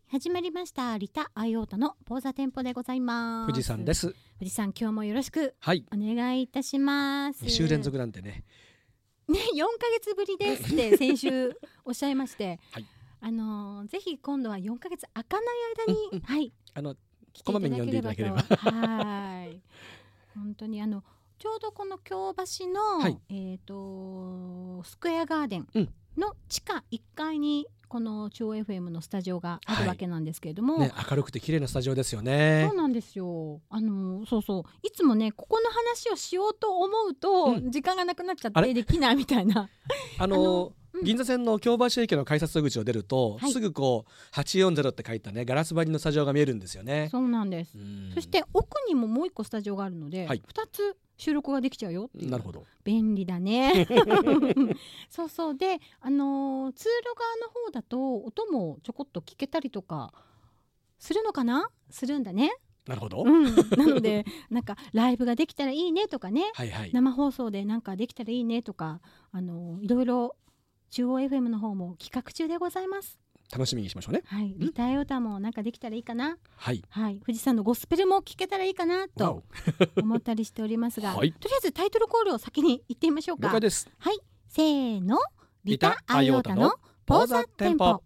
始まりましたリタ・アイオータのポーザテンポでございます。 富士山です。 富士山、今日もよろしくはい、 お願いいたします。 2週連続なんでね、 4ヶ月ぶりですって先週おっしゃいまして、 はい、 ぜひ今度は4ヶ月開かない間に、はい、 こまめに読んでいただければはい、本当にちょうどこの京橋の、 はい、 スクエアガーデンの地下1階にこの中央 FM のスタジオがあるわけなんですけれども、 はいね、明るくて綺麗なスタジオですよね。 そうなんですよ。そうそう、いつもねここの話をしようと思うと、時間がなくなっちゃってできないみたいな銀座線の京橋駅の改札口を出ると、 はい、 すぐこう840って書いたねガラス張りのスタジオが見えるんですよね。 そうなんです。そして奥にももう一個スタジオがあるので、はい、2つ収録ができちゃうよっていう。 なるほど、 便利だねそうそうで、通路側の方だと音もちょこっと聞けたりとかするのかな、するんだね。 なるほど、 なのでなんかライブができたらいいねとかね、 はいはい、 生放送でなんかできたらいいねとか、いろいろ中央 FM の方も企画中でございます。 楽しみにしましょうね。 はい、リタイオタもなんかできたらいいかな。 はい、 はい、富士山のゴスペルも聞けたらいいかなと思ったりしておりますが、はい、とりあえずタイトルコールを先に言ってみましょうか。 了解です。 はい、せーの、リタアイオタのポーザテンポ。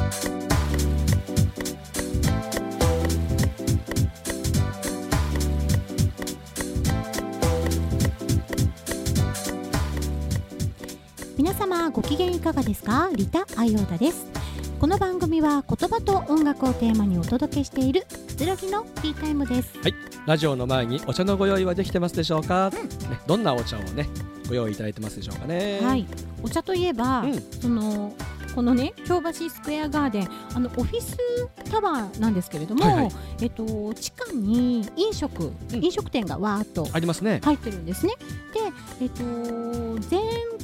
皆様ご機嫌いかがですか。リタ・アイオータです。この番組は言葉と音楽をテーマにお届けしているくつろぎのティータイムです。 はい、ラジオの前にお茶のご用意はできてますでしょうか、ね、どんなお茶をねご用意いただいてますでしょうかね。 はい、お茶といえば、このね京橋スクエアガーデン、オフィスタワーなんですけれども、はいはい、地下に飲食店がわーっとありますね。 入ってるんですね。で、前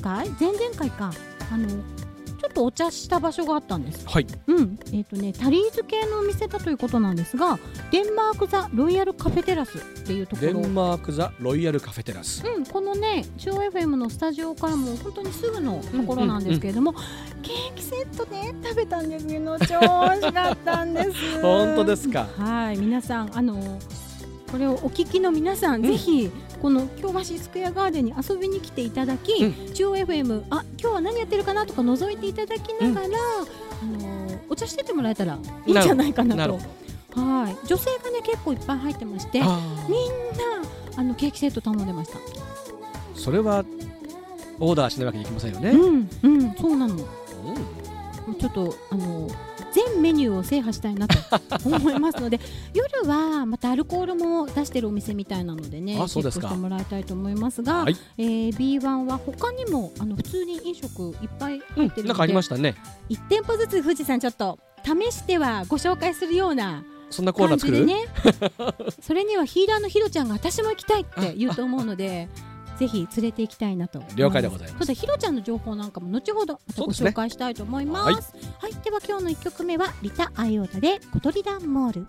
々回かちょっとお茶した場所があったんです。 はい。 タリーズ系のお店だということなんですが、デンマークザロイヤルカフェテラスっていうところ。 デンマークザロイヤルカフェテラス。 このね中央 FM のスタジオからも本当にすぐのところなんですけれども、ケーキセットね食べたんですけど超美味しかったんです。 本当ですか。 はい、皆さんこれをお聞きの皆さん、ぜひこの京橋スクエアガーデンに遊びに来ていただき、中央 FM 今日は何やってるかなとか覗いていただきながら、お茶しててもらえたらいいんじゃないかなと。はい、女性がね結構いっぱい入ってまして、みんなケーキセット頼んでました。 それはオーダーしないわけにいきませんよね。 そうなの。ちょっと全メニューを制覇したいなと思いますので夜はまたアルコールも出してるお店みたいなのでね、チェックしてもらいたいと思いますが、はい、B1 は他にも普通に飲食いっぱい入ってるので、 なんかありましたね。 1店舗ずつ富士山ちょっと試してはご紹介するようなそんなコーナー作るねそれにはヒーラーのヒロちゃんが私も行きたいって言うと思うのでぜひ連れて行きたいなと。 了解でございます。 ただひろちゃんの情報なんかも後ほどまたご紹介したいと思います。はい、では今日の1曲目はリタ・アイオータで小鳥ダンモール。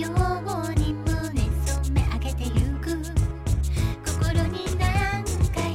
心に何回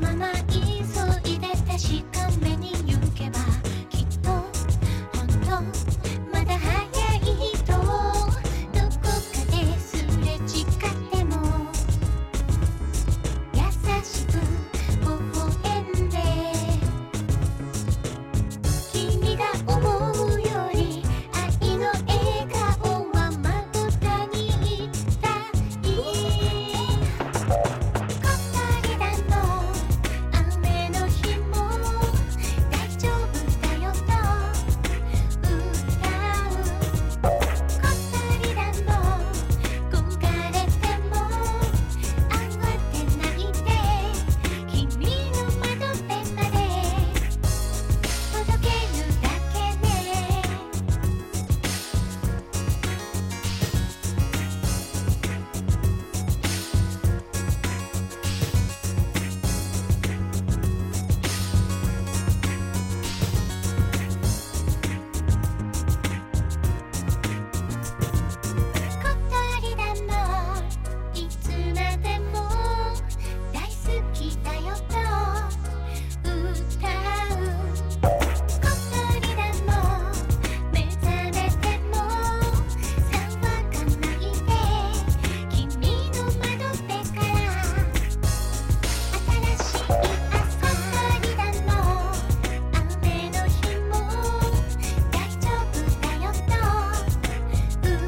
まま急いで確かめに行けばきっと本当まだ早いとどこかですれ違っても優しく微笑んで君が思うより愛の笑顔はまぶたにいたい小鳥だの雨の日も大丈夫だよと歌う小鳥だの焦がれても慌てないで君の窓辺まで届けるだけね小鳥だのいつまでも大好きだよと歌う小鳥だの目覚めても騒がないで君の窓辺から新しい朝小鳥だの雨の日も大丈夫だよと歌う小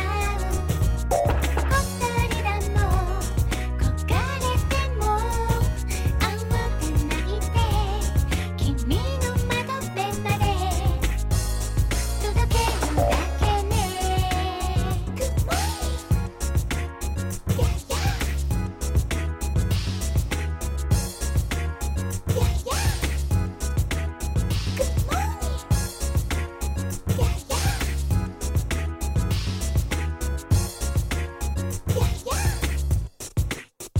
鳥だの焦がれても慌てないで君の窓辺まで届けるだけね Good morning Yeah yeah Yeah yeah Good morning Yeah yeah Yeah yeah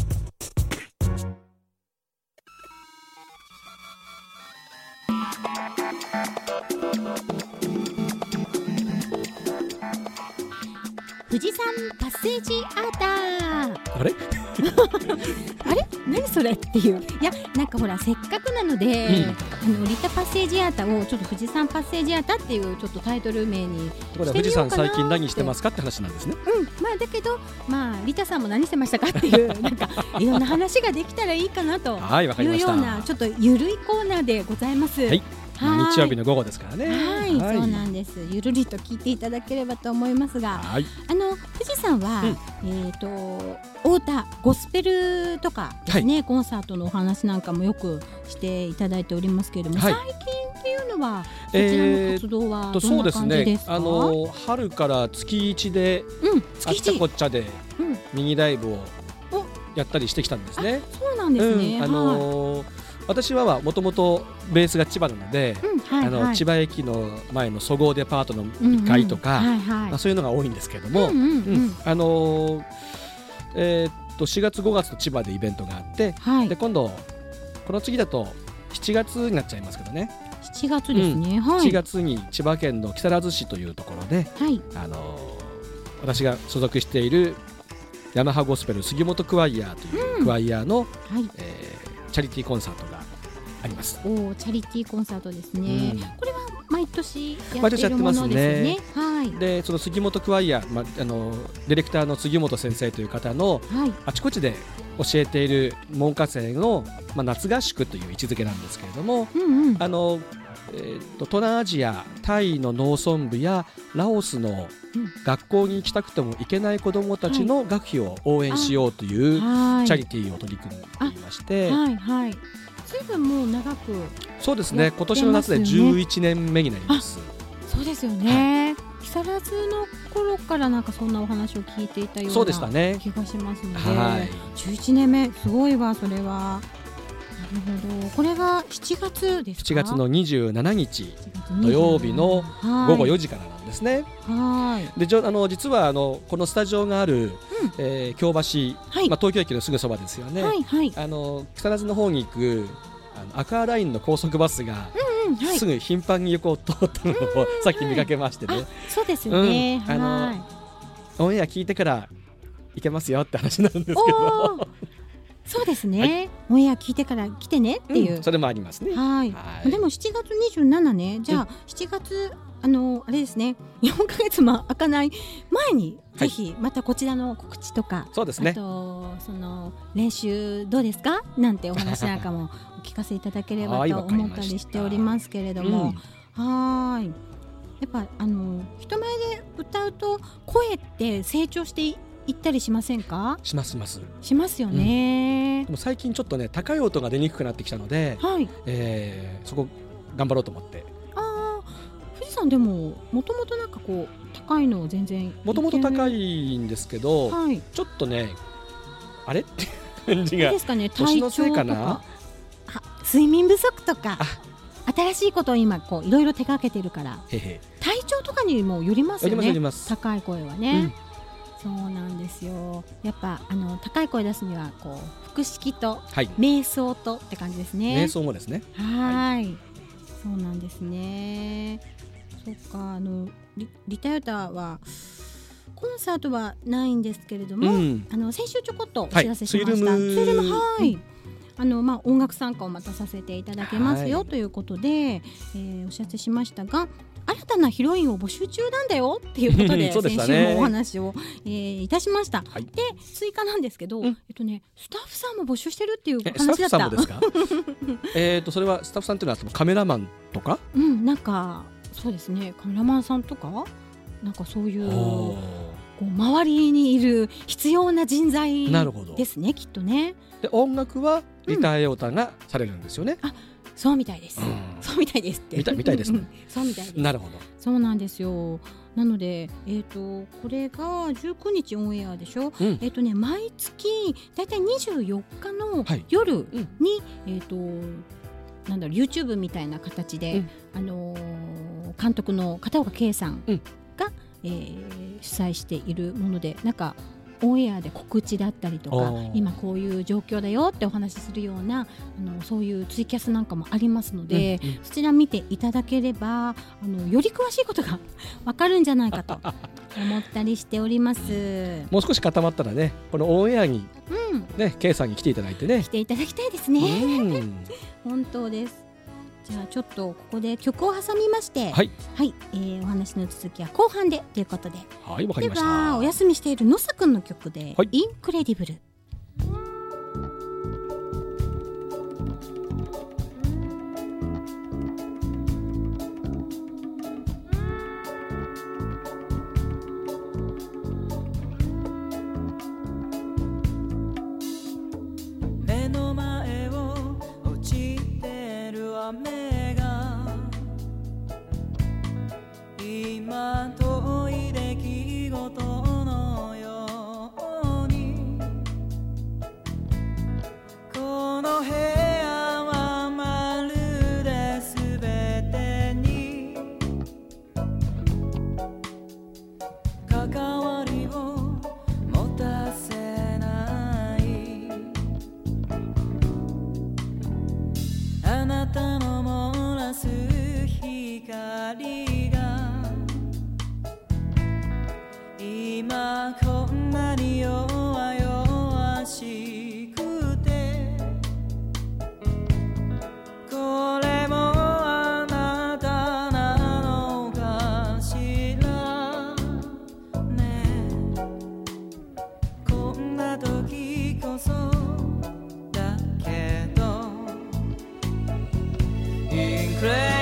富士山パッセージアーターあれあれ何それっていう。いやなんかほらせっかくなので、リタパッセージアータをちょっと富士山パッセージアータっていうちょっとタイトル名にところで富士山最近何してますかって話なんですね。 まあだけどリタさんも何してましたかっていうなんかいろんな話ができたらいいかなとはい、わかりいうよました。 うなちょっとゆるいコーナーでございます。 はいはい日曜日の午後ですからね。 はい、そうなんです。ゆるりと聞いていただければと思いますが、 はい。 富士山は、お歌ゴスペルとかですね、コンサートのお話なんかもよくしていただいておりますけれども、 はい最近っていうのはこちらの活動はどんな感じですか？ そうですね。春から月一で、あっちゃこっちゃでミニライブをやったりしてきたんですね。 そうなんですね。 私はもともとベースが千葉なので、千葉駅の前のそごうデパートの1階とか、そういうのが多いんですけれども、4月5月と千葉でイベントがあって、で今度この次だと7月になっちゃいますけどね。 7月ですね。 7月に千葉県の木更津市というところで、私が所属しているヤマハゴスペル杉本クワイヤーというクワイヤーの、チャリティーコンサートがあります。 チャリティーコンサートですね。これは毎年やっているものですよね。 でその杉本クワイヤー、ディレクターの杉本先生という方の、あちこちで教えている門下生の、夏合宿という位置づけなんですけれども、東南アジアタイの農村部やラオスの学校に行きたくても行けない子どもたちの学費を応援しようというチャリティーを取り組んでいまして、 随分もう長く、 そうですね、今年の夏で11年目になります。 そうですよね。木更津の頃からなんかそんなお話を聞いていたような気がしますので、11年目すごいわそれは。なるほど。これが7月ですか？7 月の27日土曜日の午後4時からなんですね。で実はこのスタジオがある、京橋、東京駅のすぐそばですよね。木更津の方に行くアクアラインの高速バスが、すぐ頻繁に横を通ったのをさっき見かけましてね。 そうですよね。 オンエア聞いてから行けますよって話なんですけど。 そうですね、オンエア聞いてから来てねっていう、 それもありますね。 はい。でも7月27ね、じゃあ7月あれですね、4ヶ月も開かない前にぜひまたこちらの告知とか、 そうですね、 あとその練習どうですかなんてお話なんかもお聞かせいただければと思ったりしておりますけれども、はい。やっぱ人前で歌うと声って成長していったりしませんか？しますよね、 でも最近ちょっとね高い音が出にくくなってきたので、はい、そこ頑張ろうと思って。 富士山でももともとなんかこう高いの全然もともと高いんですけど、はい、ちょっとねあれって感じが、年のせいかな、 睡眠不足とか新しいことを今こういろいろ手掛けてるから体調とかにもよりますよね。高い声はね、そうなんですよ。やっぱ高い声出すにはこう腹式と瞑想とって感じですね。 瞑想もですね。 はい、そうなんですね。そっか、リタイアはコンサートはないんですけれども、先週ちょこっとお知らせしました。ツールム、はい。音楽参加をまたさせていただけますよということで、お知らせしましたが、新たなヒロインを募集中なんだよっていうことで先週もお話を、いたしました、はい、で追加なんですけど、スタッフさんも募集してるっていう話だった。 スタッフさんもですか？それはスタッフさんっていうのはカメラマンとか、 なんかそうですね、カメラマンさんとかなんかそういうこう周りにいる必要な人材ですね、きっとね。 で音楽はリタイアがされるんですよね。 そうみたいです、そうみたいですってみたいですねそうみたいです。 なるほど、 そうなんですよ。なので、これが19日オンエアでしょ、毎月だいたい24日の夜に、なんだろう YouTube みたいな形で、監督の片岡圭さんが、主催しているもので、なんかオンエアで告知だったりとか、今こういう状況だよってお話しするようなそういうツイキャスなんかもありますので、そちら見ていただければより詳しいことがわかるんじゃないかと思ったりしております。 もう少し固まったらね、このオンエアに、K さんに来ていただいてね、 来ていただきたいですね。本当です。じゃあちょっとここで曲を挟みまして、お話の続きは後半でということで、 はい、わかりました。 ではお休みしている野佐くんの曲で、インクレディブル。 目の前を落ちてる雨が今遠い出来事のように、この部屋はまるで全てに関わりを持たせない、あなたの漏らす光が今こんなに弱々しくて、これもあなたなのかしらね。こんな時こそだけどインクレ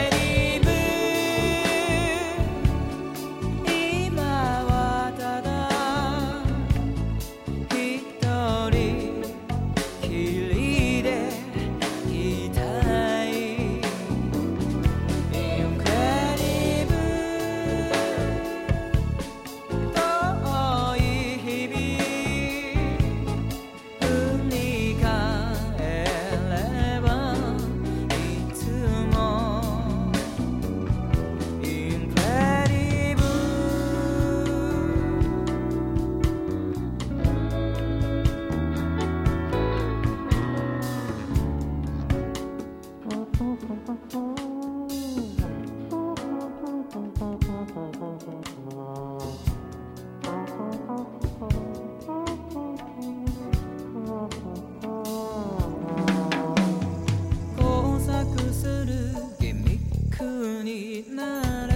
になれ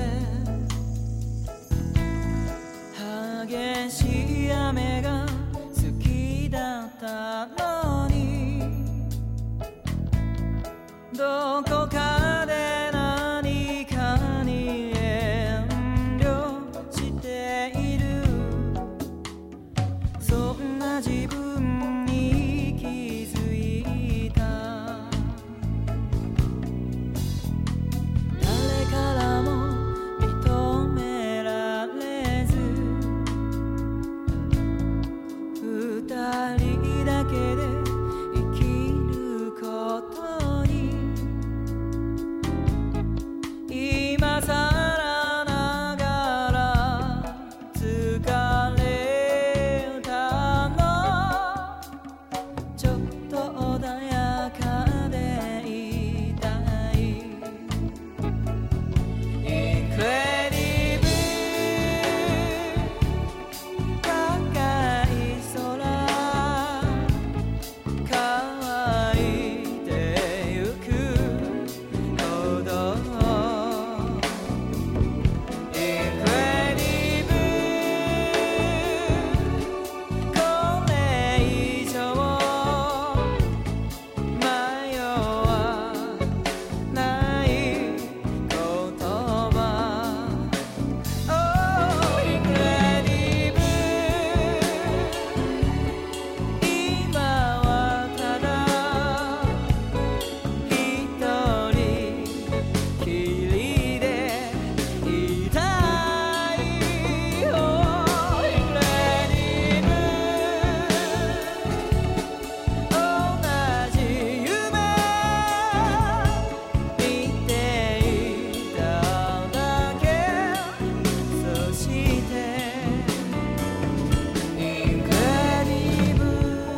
激しい雨が好きだったのにどこかで何かに遠慮しているそんな自分に気づいた誰からも認められず二人だけで生きることに今さらながら疲れたのちょっと穏やかでいたい Incredible 高い空乾いてゆくほど Incredible これ以上迷わない言葉 Oh Incredible 今はただ一人きりでいたい Oh Incredible 同じ夢見ていただけそしてIncredible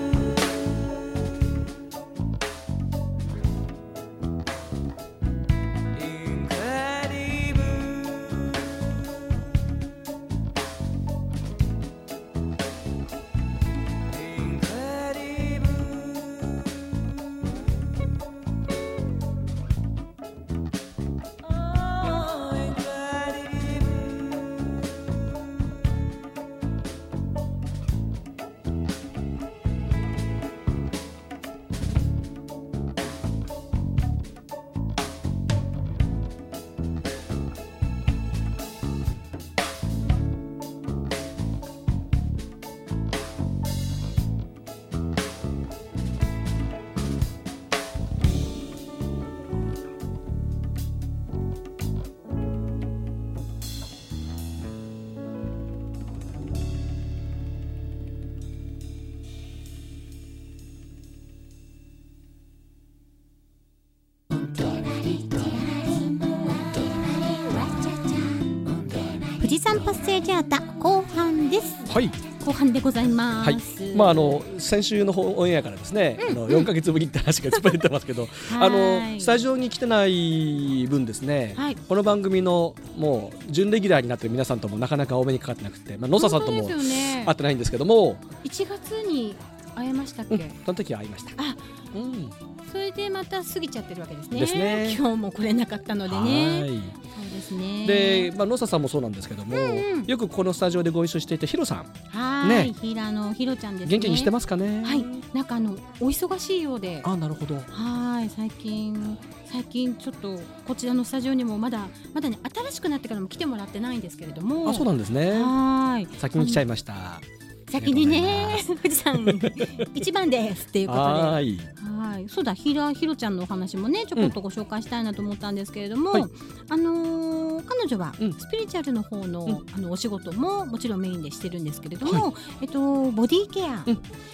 富士山パッセージャータ後半です。 はい、 後半でございます。 はい、先週のオンエアからですね、4ヶ月ぶりって話がいっぱい出てますけどスタジオに来てない分ですね、はい、この番組のもう準レギュラーになっている皆さんともなかなかお目にかかってなくて、野佐さんとも会ってないんですけども、 1月に会えましたっけ？ その時は会いました。 それでまた過ぎちゃってるわけですね。 ですね。 今日も来れなかったのでね。そうですね。 で、野佐さんもそうなんですけども、よくこのスタジオでご一緒していたヒロさん、 平野ひろちゃんですね。 元気にしてますかね。 はい、なんかお忙しいようで。 なるほど。 はい、最近ちょっとこちらのスタジオにもまだね、新しくなってからも来てもらってないんですけれども。 そうなんですね。 はい。 先に来ちゃいました。 先にね、富士山一番ですっていうことで、はい、そうだ、ひろちゃんのお話もねちょこっとご紹介したいなと思ったんですけれども、彼女はスピリチュアルの方の、お仕事ももちろんメインでしてるんですけれども、ボディケア、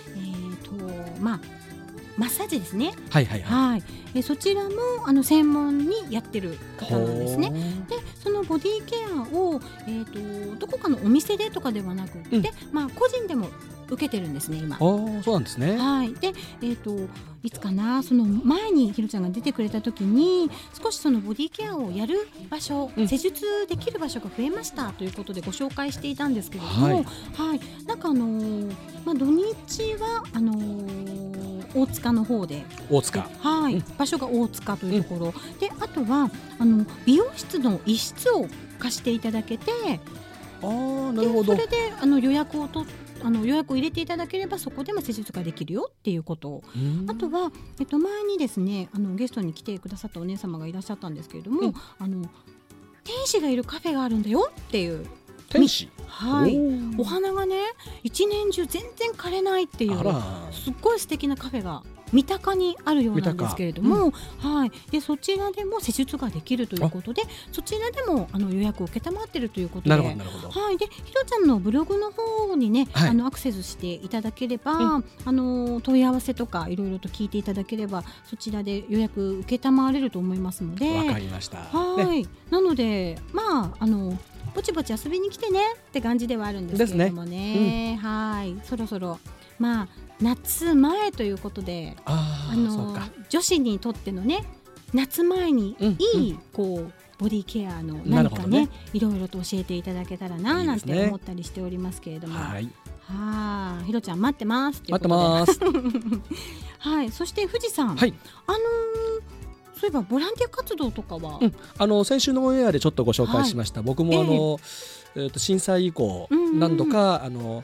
マッサージですね。そちらも専門にやってる方なんですね。で、そのボディケアを、どこかのお店でとかではなくて、個人でも受けてるんですね今。 そうなんですね。 で、いつかな、その前にひろちゃんが出てくれた時に少しそのボディケアをやる場所、施術できる場所が増えましたということでご紹介していたんですけれども、なんか土日は大塚の方で。 大塚、 はい、場所が大塚というところ、であとは美容室の一室を貸していただけて、 なるほど。 それで予約を入れていただければそこでも施術ができるよっていうことを、あとは、前にですねゲストに来てくださったお姉様がいらっしゃったんですけれども、天使がいるカフェがあるんだよっていう。 天使、 はい、お花がね一年中全然枯れないっていうすっごい素敵なカフェが三鷹にあるようなんですけれども、はい、でそちらでも施術ができるということで、そちらでも予約を受けたまっているということで、 なるほどなるほど。 はい、でひろちゃんのブログの方にね、 はい、 アクセスしていただければ、問い合わせとかいろいろと聞いていただければそちらで予約受けたまわれると思いますので。 わかりました。 はい、なのでぼちぼち遊びに来てねって感じではあるんですけれどもね、はい、そろそろ夏前ということで、女子にとってのね夏前にいい、ボディケアの何かねいろいろと教えていただけたらななんて思ったりしておりますけれども、ひろちゃん待ってますっていうことで、 待ってますはい、そして富士山、はい、そういえばボランティア活動とかは、 先週のオンエアでちょっとご紹介しました、僕も震災以降、何度か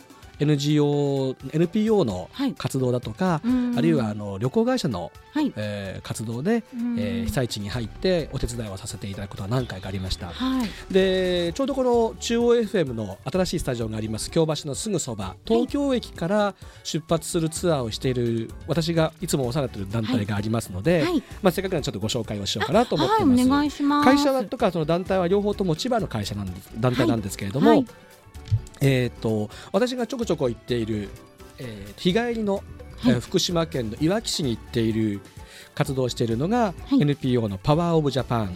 NPO の活動だとか、あるいは旅行会社の、活動で、被災地に入ってお手伝いをさせていただくことは何回かありました、でちょうどこの中央 FM の新しいスタジオがあります京橋のすぐそば、東京駅から出発するツアーをしている私がいつもお世話になっている団体がありますので、せっかくなのでちょっとご紹介をしようかなと思っています。 お願いします。 会社とかその団体は両方とも千葉の会社団体なんですけれども、私がちょこちょこ行っている、日帰りの、福島県のいわき市に行っている活動をしているのが、NPO のパワーオブジャパン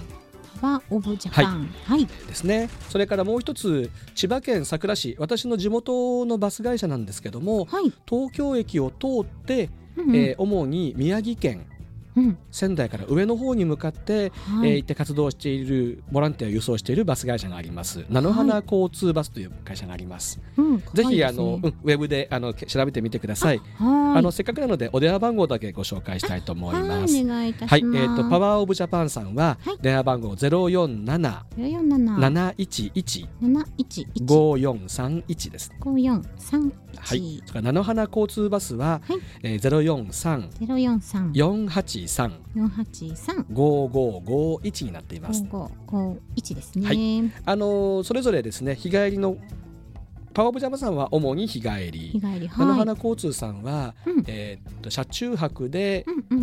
ですね。それからもう一つ千葉県佐倉市、私の地元のバス会社なんですけども、東京駅を通って、主に宮城県仙台から上の方に向かって、行って活動しているボランティアを輸送しているバス会社があります。菜の花交通バスという会社があります、ぜひウェブで調べてみてください。せっかくなのでお電話番号だけご紹介したいと思います。 お願いいたします。 パワーオブジャパンさんは、電話番号 047-711-5431 です。 5431、 はい、それから菜の花交通バスは、043-483-5551になっています。 5551ですね。 それぞれですね、日帰りのパワーオブジャパンさんは主に日帰り、菜の花交通さんは、車中泊で、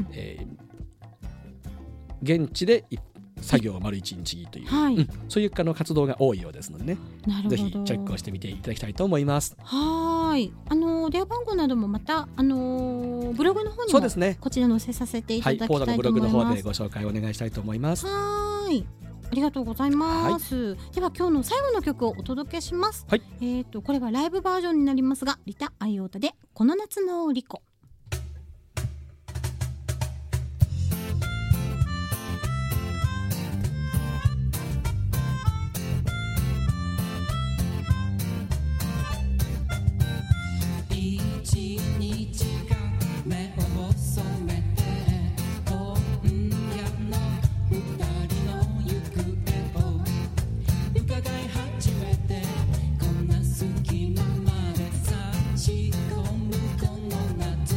現地で作業を丸1日という、そういう活動が多いようですのでね、ぜひチェックをしてみていただきたいと思います。 電話番号などもまた、ブログの方にもこちら載せさせていただきたいと思います。ポータのブログの方でご紹介お願いしたいと思います。ありがとうございます、では今日の最後の曲をお届けします、これはライブバージョンになりますが、リタ・アイオータでこの夏のリコ。 仕込むこの夏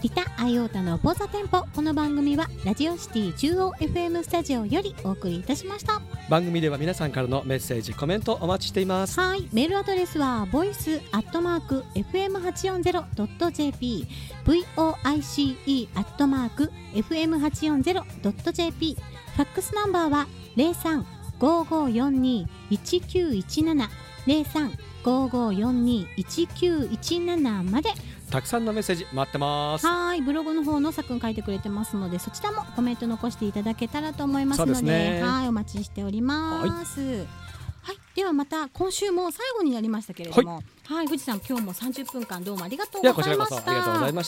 リタ・アイオータのポーザテンポ。この番組はラジオシティ中央 FM スタジオよりお送りいたしました。 番組では皆さんからのメッセージコメントお待ちしています。 はい、メールアドレスは voice@fm840.jp voice@fm840.jp ファックスナンバーは 03-5542-1917 03-5542-1917 まで。 たくさんのメッセージ待ってます。 はい、ブログの方のさくん書いてくれてますので、そちらもコメント残していただけたらと思いますの で、はい、お待ちしております。はい、ではまた今週も最後になりましたけれども、はい、藤さん今日も30分間どうもありがとうございました。 こちらこそありがとうございました。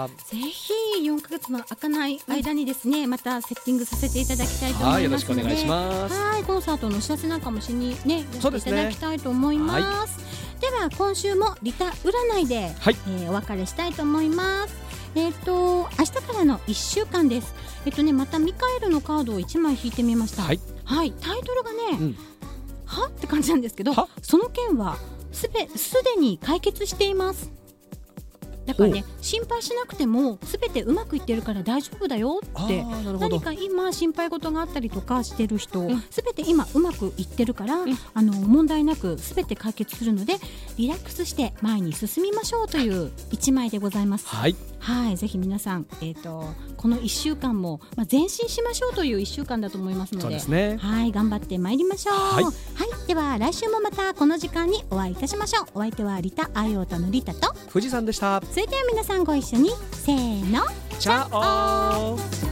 ぜひ4ヶ月の開かない間にですね、またセッティングさせていただきたいと思いますので、 よろしくお願いします。 はい、コンサートのお知らせなんかもしにね、やっていただきたいと思います。では今週もリタ占いで、お別れしたいと思います。明日からの1週間です。またミカエルのカードを1枚引いてみました。はい、タイトルがね、はって感じなんですけど、その件はすでに解決しています。だからね、心配しなくてもすべてうまくいってるから大丈夫だよって。何か今心配事があったりとかしてる人、すべて今うまくいってるから、問題なくすべて解決するのでリラックスして前に進みましょうという1枚でございます。はい、ぜひ皆さん、この1週間も、前進しましょうという1週間だと思いますので、そうですね、はい、頑張ってまいりましょう。はい、では来週もまたこの時間にお会いいたしましょう。お相手はリタ・アイオータのリタと富士山でした。 それでは皆さんご一緒にせーの、 チャオ。